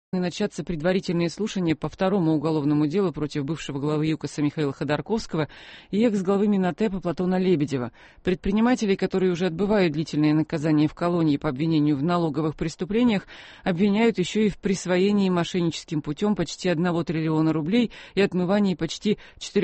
Начаться предварительные слушания по второму уголовному делу против бывшего главы ЮКОСа Михаила Ходорковского и экс-главы Минотепа Платона Лебедева. Предпринимателей, которые уже отбывают длительное наказание в колонии по обвинению в налоговых преступлениях, обвиняют еще и в присвоении мошенническим путем почти 1 триллиона рублей и отмывании почти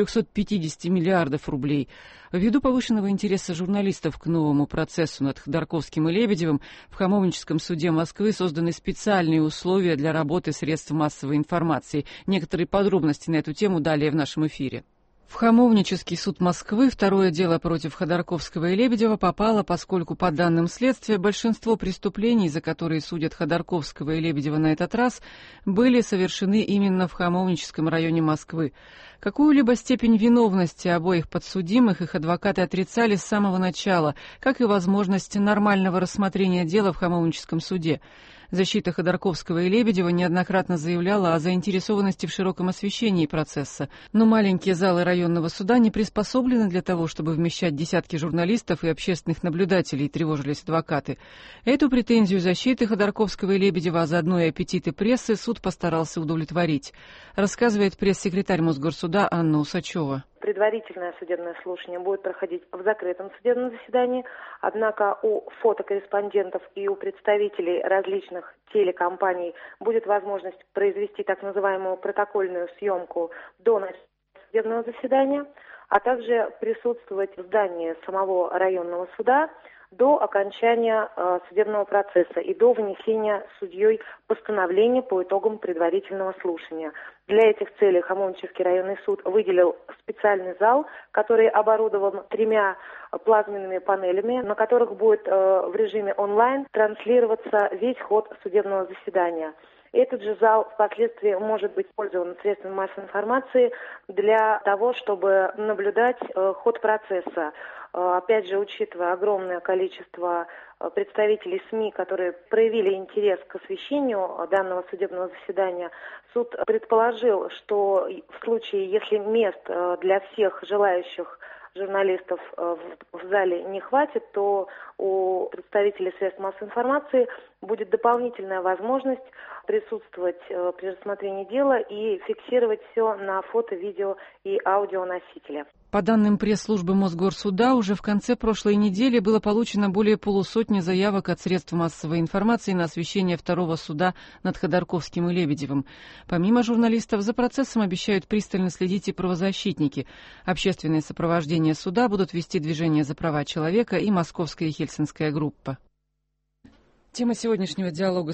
450 миллиардов рублей. Ввиду повышенного интереса журналистов к новому процессу над Ходорковским и Лебедевым в Хамовническом суде Москвы созданы специальные условия для работы средств массовой информации. Некоторые подробности на эту тему далее в нашем эфире. В Хамовнический суд Москвы второе дело против Ходорковского и Лебедева попало, поскольку, по данным следствия, большинство преступлений, за которые судят Ходорковского и Лебедева на этот раз, были совершены именно в Хамовническом районе Москвы. Какую-либо степень виновности обоих подсудимых их адвокаты отрицали с самого начала, как и возможность нормального рассмотрения дела в Хамовническом суде. Защита Ходорковского и Лебедева неоднократно заявляла о заинтересованности в широком освещении процесса, но маленькие залы районного суда не приспособлены для того, чтобы вмещать десятки журналистов и общественных наблюдателей, тревожились адвокаты. Эту претензию защиты Ходорковского и Лебедева, а заодно и аппетиты прессы, суд постарался удовлетворить, рассказывает пресс-секретарь Мосгорсуда Анна Усачева. Предварительное судебное слушание будет проходить в закрытом судебном заседании, однако у фотокорреспондентов и у представителей различных телекомпаний будет возможность произвести так называемую протокольную съемку до начала судебного заседания, а также присутствовать в здании самого районного суда до окончания судебного процесса и до вынесения судьей постановления по итогам предварительного слушания. Для этих целей Хамовнический районный суд выделил специальный зал, который оборудован 3 плазменными панелями, на которых будет в режиме онлайн транслироваться весь ход судебного заседания. Этот же зал впоследствии может быть использован средствами массовой информации для того, чтобы наблюдать ход процесса. Опять же, учитывая огромное количество представителей СМИ, которые проявили интерес к освещению данного судебного заседания, суд предположил, что в случае, если мест для всех желающих журналистов в зале не хватит, то у представителей средств массовой информации будет дополнительная возможность присутствовать при рассмотрении дела и фиксировать все на фото, видео и аудионосителе. По данным пресс-службы Мосгорсуда, уже в конце прошлой недели было получено более полусотни заявок от средств массовой информации на освещение второго суда над Ходорковским и Лебедевым. Помимо журналистов, за процессом обещают пристально следить и правозащитники. Общественное сопровождение суда будут вести движение за права человека и Московская и Хельсинская группа. Тема сегодняшнего диалога